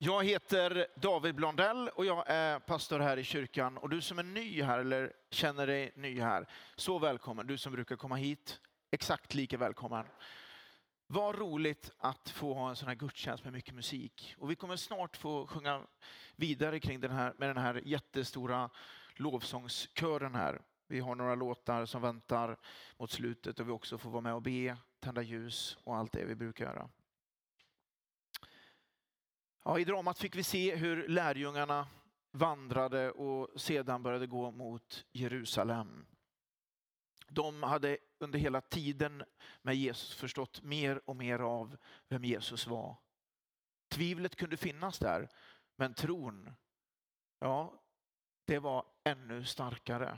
Jag heter David Blondell och jag är pastor här i kyrkan. Och du som är ny här eller känner dig ny här, så välkommen. Du som brukar komma hit, exakt lika välkommen. Vad roligt att få ha en sån här gudstjänst med mycket musik. Och vi kommer snart få sjunga vidare kring med den här jättestora lovsångskören här. Vi har några låtar som väntar mot slutet och vi också får vara med och be, tända ljus och allt det vi brukar göra. Ja, i dramat fick vi se hur lärjungarna vandrade och sedan började gå mot Jerusalem. De hade under hela tiden med Jesus förstått mer och mer av vem Jesus var. Tvivlet kunde finnas där, men tron, ja, det var ännu starkare.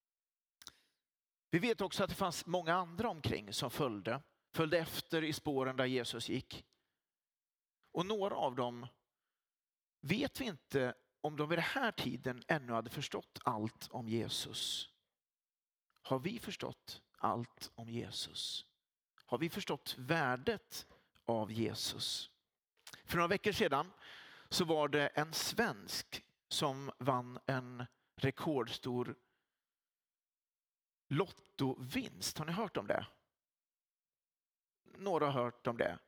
Vi vet också att det fanns många andra omkring som följde efter i spåren där Jesus gick. Och några av dem vet vi inte om de vid den här tiden ännu hade förstått allt om Jesus. Har vi förstått allt om Jesus? Har vi förstått värdet av Jesus? För några veckor sedan så var det en svensk som vann en rekordstor lottovinst. Har ni hört om det? Några har hört om det.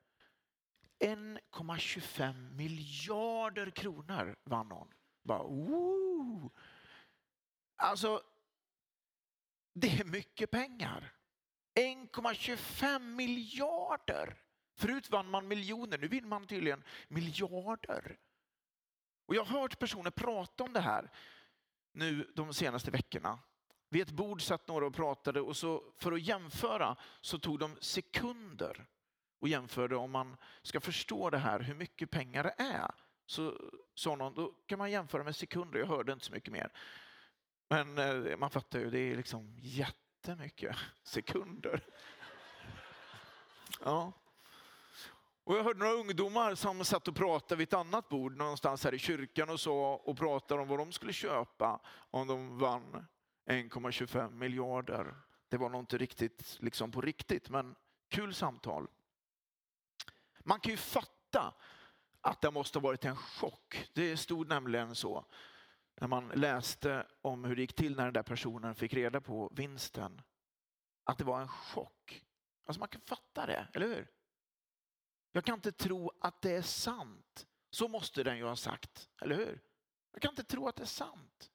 1,25 miljarder kronor vann hon. Bara, Alltså, det är mycket pengar. 1,25 miljarder. Förut vann man miljoner, nu vinner man tydligen miljarder. Och jag har hört personer prata om det här nu de senaste veckorna. Vid ett bord satt några och pratade och så för att jämföra så tog de sekunder och jämförde om man ska förstå det här, hur mycket pengar det är. Så sa någon, då kan man jämföra med sekunder. Jag hörde inte så mycket mer. Men man fattar ju, det är liksom jättemycket sekunder. Ja. Och jag hörde några ungdomar som satt och pratade vid ett annat bord någonstans här i kyrkan och pratade om vad de skulle köpa om de vann 1,25 miljarder. Det var nog inte riktigt liksom på riktigt, men kul samtal. Man kan ju fatta att det måste ha varit en chock. Det stod nämligen så när man läste om hur det gick till när den där personen fick reda på vinsten. Att det var en chock. Alltså man kan fatta det, eller hur? Jag kan inte tro att det är sant. Så måste den ju ha sagt, eller hur? Jag kan inte tro att det är sant.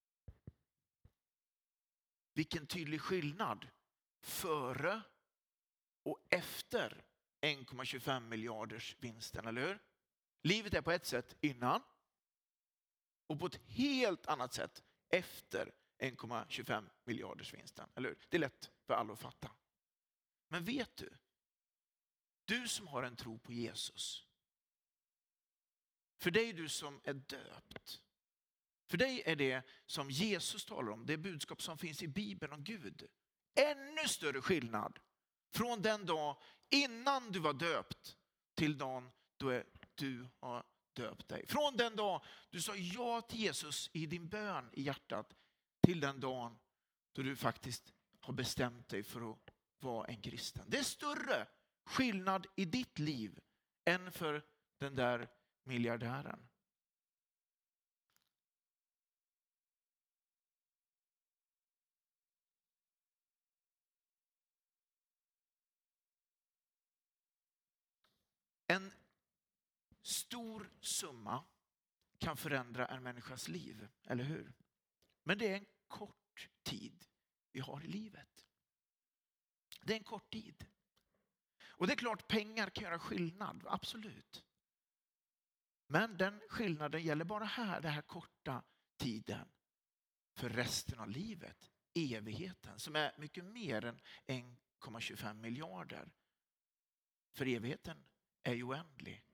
Vilken tydlig skillnad före och efter 1,25 miljarders vinsten, eller hur? Livet är på ett sätt innan och på ett helt annat sätt efter 1,25 miljarders vinsten, eller hur? Det är lätt för alla att fatta. Men vet du? Du som har en tro på Jesus. För dig du som är döpt. För dig är det som Jesus talar om, det budskap som finns i Bibeln om Gud. Ännu större skillnad från den dag innan du var döpt till dagen då du har döpt dig. Från den dag du sa ja till Jesus i din bön i hjärtat till den dagen då du faktiskt har bestämt dig för att vara en kristen. Det är större skillnad i ditt liv än för den där miljardären. En stor summa kan förändra en människas liv, eller hur? Men det är en kort tid vi har i livet. Det är en kort tid. Och det är klart, pengar kan göra skillnad, absolut. Men den skillnaden gäller bara här, den här korta tiden. För resten av livet, evigheten, som är mycket mer än 1,25 miljarder. För evigheten är ju oändlig.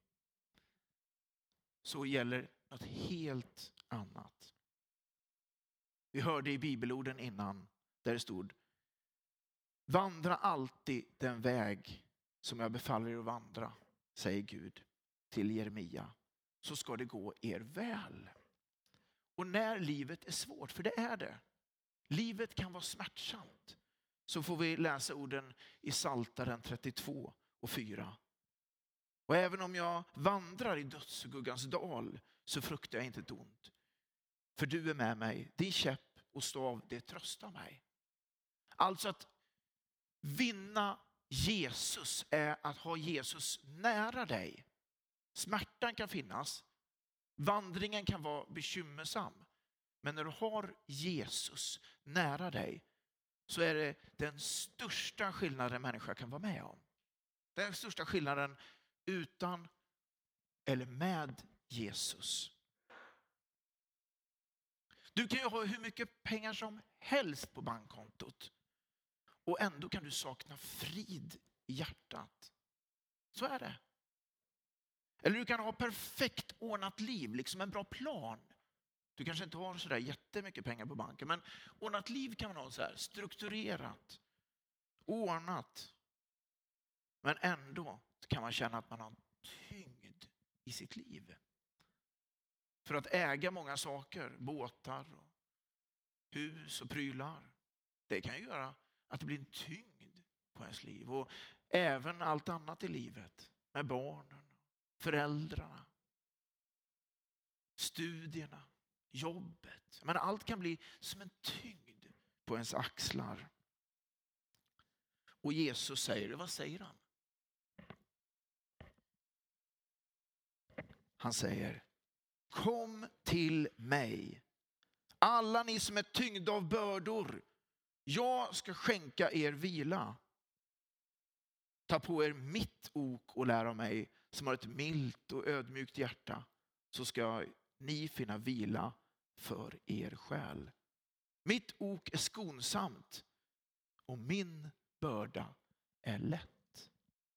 Så gäller något helt annat. Vi hörde i bibelorden innan där det stod: vandra alltid den väg som jag befaller er att vandra, säger Gud till Jeremia. Så ska det gå er väl. Och när livet är svårt, för det är det. Livet kan vara smärtsamt. Så får vi läsa orden i Psaltaren 32:4. Och även om jag vandrar i dödsskuggans dal så fruktar jag inte ett ont. För du är med mig, din käpp och stav, det tröstar mig. Alltså att vinna Jesus är att ha Jesus nära dig. Smärtan kan finnas, vandringen kan vara bekymmersam. Men när du har Jesus nära dig så är det den största skillnaden en människa kan vara med om. Den största skillnaden utan eller med Jesus. Du kan ju ha hur mycket pengar som helst på bankkontot och ändå kan du sakna frid i hjärtat. Så är det. Eller du kan ha perfekt ordnat liv, liksom en bra plan. Du kanske inte har så där jättemycket pengar på banken, men ordnat liv kan man ha så här strukturerat, ordnat. Men ändå kan man känna att man har tyngd i sitt liv. För att äga många saker, båtar, och hus och prylar, det kan ju göra att det blir en tyngd på ens liv. Och även allt annat i livet, med barnen, föräldrarna, studierna, jobbet. Men allt kan bli som en tyngd på ens axlar. Och Jesus säger, vad säger han? Han säger, kom till mig, alla ni som är tyngda av bördor. Jag ska skänka er vila. Ta på er mitt ok och lär av mig som har ett milt och ödmjukt hjärta. Så ska ni finna vila för er själ. Mitt ok är skonsamt och min börda är lätt.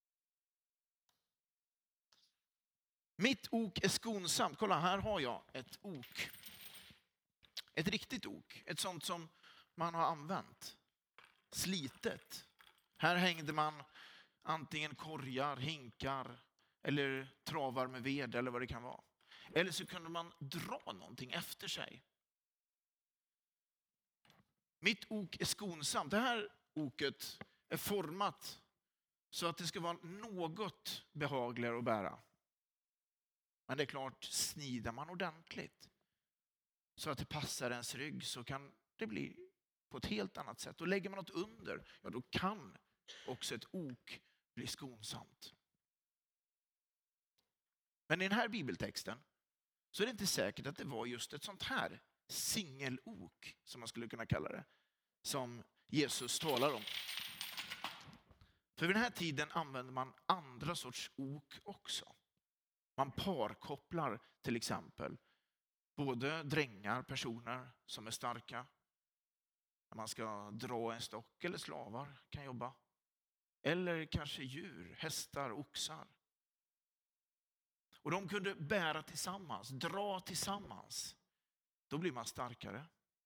Mitt ok är skonsamt. Kolla, här har jag ett ok. Ett riktigt ok. Ett sånt som man har använt. Slitet. Här hängde man antingen korgar, hinkar eller travar med ved eller vad det kan vara. Eller så kunde man dra någonting efter sig. Mitt ok är skonsamt. Det här oket är format så att det ska vara något behagligare att bära. Men det är klart, snidar man ordentligt så att det passar ens rygg så kan det bli på ett helt annat sätt. Och lägger man något under, ja då kan också ett ok bli skonsamt. Men i den här bibeltexten så är det inte säkert att det var just ett sånt här singelok, som man skulle kunna kalla det, som Jesus talar om. För vid den här tiden använder man andra sorts ok också. Man parkopplar till exempel både drängar, personer som är starka, när man ska dra en stock, eller slavar kan jobba. Eller kanske djur, hästar, oxar. Och de kunde bära tillsammans, dra tillsammans. Då blir man starkare.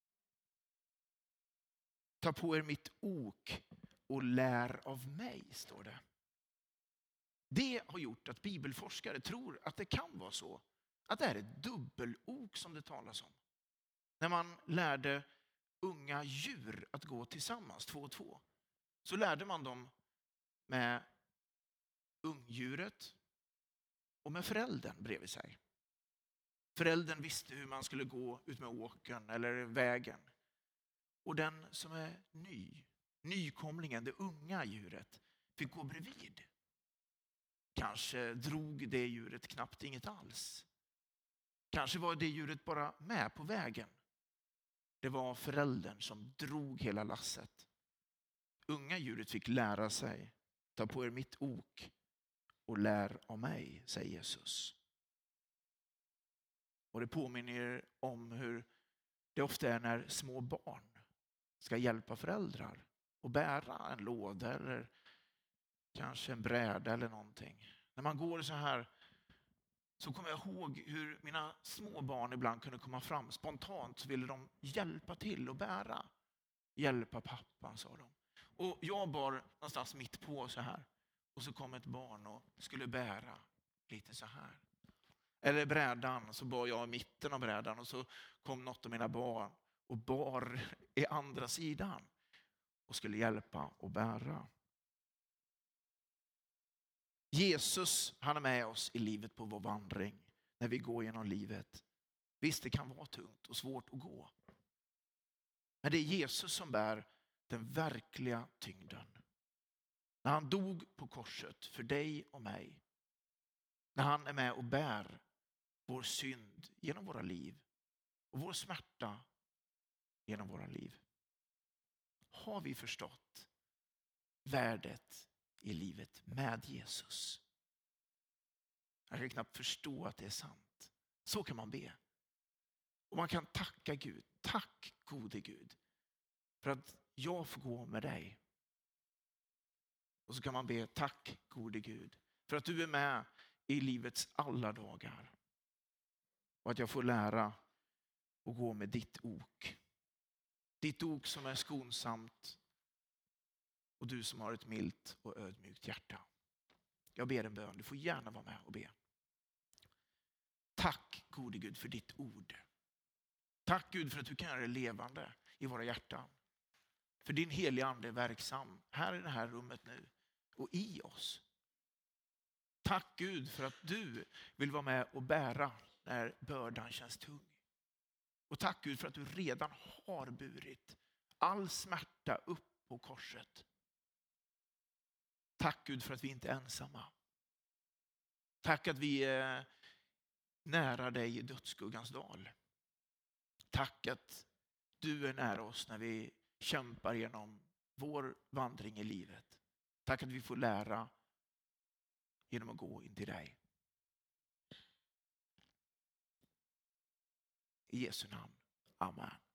Ta på er mitt ok och lär av mig, står det. Det har gjort att bibelforskare tror att det kan vara så. Att det är ett dubbelok som det talas om. När man lärde unga djur att gå tillsammans, 2 och 2. Så lärde man dem med ungdjuret och med föräldern bredvid sig. Föräldern visste hur man skulle gå ut med åkern eller vägen. Och den som är nykomlingen, det unga djuret, fick gå bredvid. Kanske drog det djuret knappt inget alls. Kanske var det djuret bara med på vägen. Det var föräldern som drog hela lasset. Unga djuret fick lära sig, ta på er mitt ok och lär av mig, säger Jesus. Och det påminner om hur det ofta är när små barn ska hjälpa föräldrar och bära en låda eller kanske en bräda eller någonting. När man går så här så kommer jag ihåg hur mina små barn ibland kunde komma fram. Spontant så ville de hjälpa till och bära. Hjälpa pappa, sa de. Och jag bar någonstans mitt på så här. Och så kom ett barn och skulle bära lite så här. Eller brädan, så bar jag i mitten av brädan och så kom något av mina barn och bar i andra sidan och skulle hjälpa och bära. Jesus, han är med oss i livet på vår vandring. När vi går genom livet. Visst, det kan vara tungt och svårt att gå. Men det är Jesus som bär den verkliga tyngden. När han dog på korset för dig och mig. När han är med och bär vår synd genom våra liv. Och vår smärta genom våra liv. Har vi förstått värdet i livet med Jesus? Jag kan knappt förstå att det är sant. Så kan man be. Och man kan tacka Gud. Tack gode Gud. För att jag får gå med dig. Och så kan man be tack gode Gud. För att du är med i livets alla dagar. Och att jag får lära och gå med ditt ok. Ditt ok som är skonsamt. Och du som har ett milt och ödmjukt hjärta. Jag ber en bön. Du får gärna vara med och be. Tack gode Gud för ditt ord. Tack Gud för att du kan göra det levande i våra hjärtan. För din heliga ande är verksam här i det här rummet nu och i oss. Tack Gud för att du vill vara med och bära när bördan känns tung. Och tack Gud för att du redan har burit all smärta upp på korset. Tack Gud för att vi inte är ensamma. Tack att vi är nära dig i dödsskuggans dal. Tack att du är nära oss när vi kämpar genom vår vandring i livet. Tack att vi får lära genom att gå in till dig. I Jesu namn. Amen.